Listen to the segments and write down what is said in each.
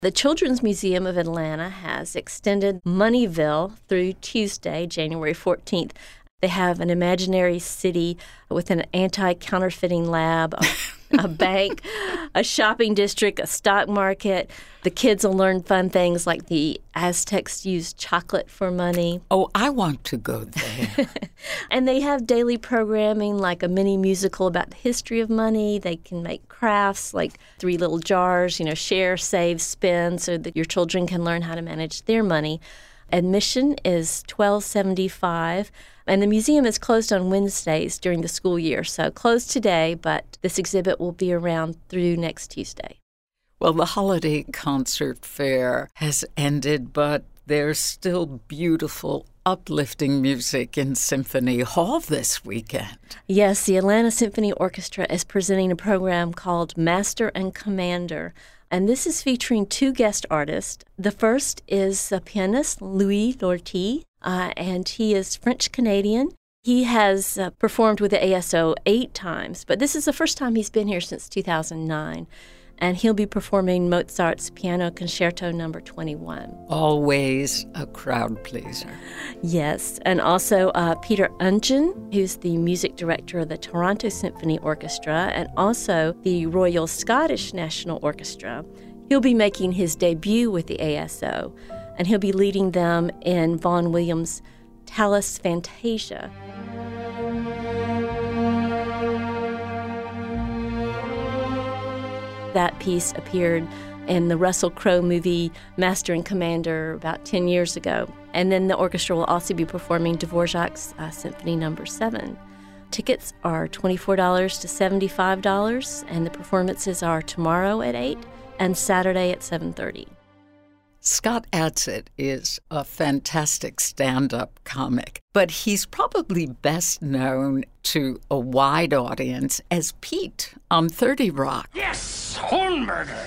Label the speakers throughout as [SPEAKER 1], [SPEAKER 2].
[SPEAKER 1] The Children's Museum of Atlanta has extended Moneyville through Tuesday, January 14th. They have an imaginary city with an anti-counterfeiting lab, a bank, a shopping district, a stock market. The kids will learn fun things like the Aztecs used chocolate for money.
[SPEAKER 2] Oh, I want to go there.
[SPEAKER 1] And they have daily programming like a mini musical about the history of money. They can make crafts like 3 little jars, share, save, spend, so that your children can learn how to manage their money. Admission is $12.75, and the museum is closed on Wednesdays during the school year, so closed today, but this exhibit will be around through next Tuesday.
[SPEAKER 2] Well, the holiday concert fair has ended, but there's still beautiful, uplifting music in Symphony Hall this weekend.
[SPEAKER 1] Yes, the Atlanta Symphony Orchestra is presenting a program called Master and Commander. And this is featuring 2 guest artists. The first is the pianist Louis Lortie, and he is French-Canadian. He has performed with the ASO 8 times, but this is the first time he's been here since 2009. And he'll be performing Mozart's Piano Concerto No. 21.
[SPEAKER 2] Always a crowd pleaser.
[SPEAKER 1] Yes, and also Peter Ungen, who's the music director of the Toronto Symphony Orchestra and also the Royal Scottish National Orchestra. He'll be making his debut with the ASO, and he'll be leading them in Vaughan Williams' Tallis Fantasia. That piece appeared in the Russell Crowe movie Master and Commander about 10 years ago. And then the orchestra will also be performing Dvorak's Symphony No. 7. Tickets are $24 to $75, and the performances are tomorrow at 8 and Saturday at 7:30.
[SPEAKER 2] Scott Adsit is a fantastic stand-up comic, but he's probably best known to a wide audience as Pete on 30 Rock.
[SPEAKER 3] Yes, Hornberger.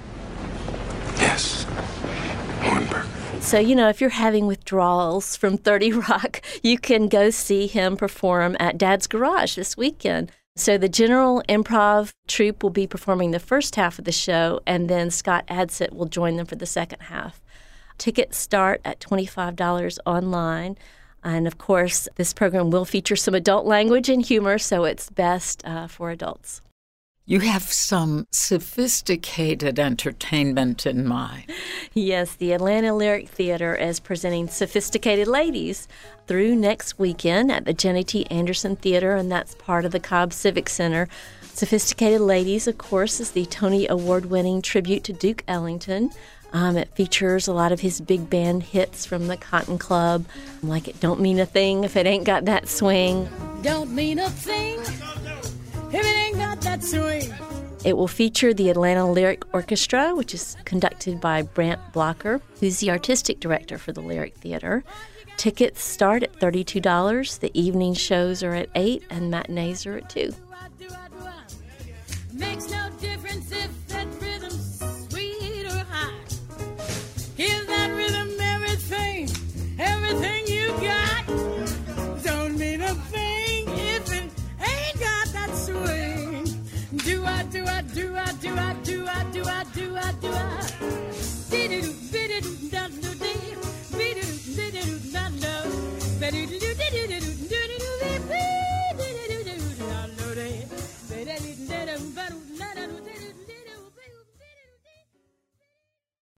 [SPEAKER 3] Yes, Hornberger.
[SPEAKER 1] So, if you're having withdrawals from 30 Rock, you can go see him perform at Dad's Garage this weekend. So the General Improv Troupe will be performing the first half of the show, and then Scott Adsit will join them for the second half. Tickets start at $25 online. And, of course, this program will feature some adult language and humor, so it's best for adults.
[SPEAKER 2] You have some sophisticated entertainment in mind.
[SPEAKER 1] Yes, the Atlanta Lyric Theater is presenting Sophisticated Ladies through next weekend at the Jenny T. Anderson Theater, and that's part of the Cobb Civic Center. Sophisticated Ladies, of course, is the Tony Award-winning tribute to Duke Ellington. It features a lot of his big band hits from the Cotton Club, like It Don't Mean a Thing If It Ain't Got That Swing.
[SPEAKER 4] Don't mean a thing if it ain't got that swing.
[SPEAKER 1] It will feature the Atlanta Lyric Orchestra, which is conducted by Brant Blocker, who's the artistic director for the Lyric Theater. Tickets start at $32. The evening shows are at 8 and matinees are at 2.